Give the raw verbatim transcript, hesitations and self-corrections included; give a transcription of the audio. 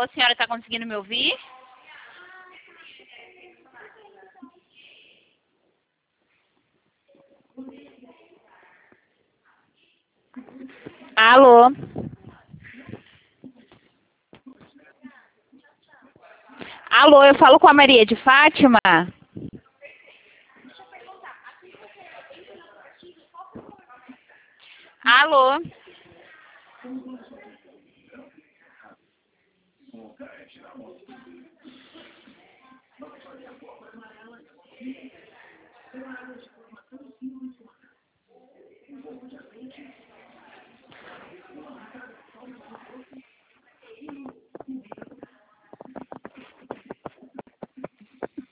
a senhora está conseguindo me ouvir? Alô? Alô, eu falo com a Maria de Fátima? Alô?